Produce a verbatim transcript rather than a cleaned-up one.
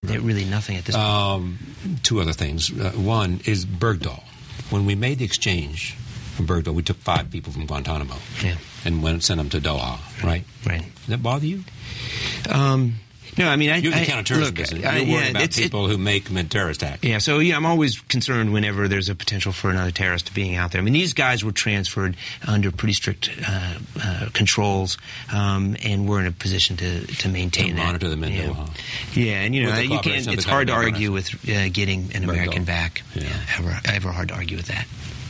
They're really nothing at this point. Um, two other things. Uh, one is Bergdahl. When we made the exchange from Bergdahl, we took five people from Guantanamo yeah. and went sent them to Doha, right? Right. Does that bother you? Um, no, I mean, I... You're the I, counterterrorism look, business. I, You're yeah, worried about people it, who make commit terrorist acts. Yeah, so yeah, I'm always concerned whenever there's a potential for another terrorist being out there. I mean, these guys were transferred under pretty strict uh, uh, controls, um, and we're in a position to, to maintain to that. monitor them in yeah. Doha. Yeah, and you know, With the you can't. cooperation of It's the hard to government. argue with uh, getting an American Bergdahl. back. Yeah. Yeah, ever, ever hard to argue with that.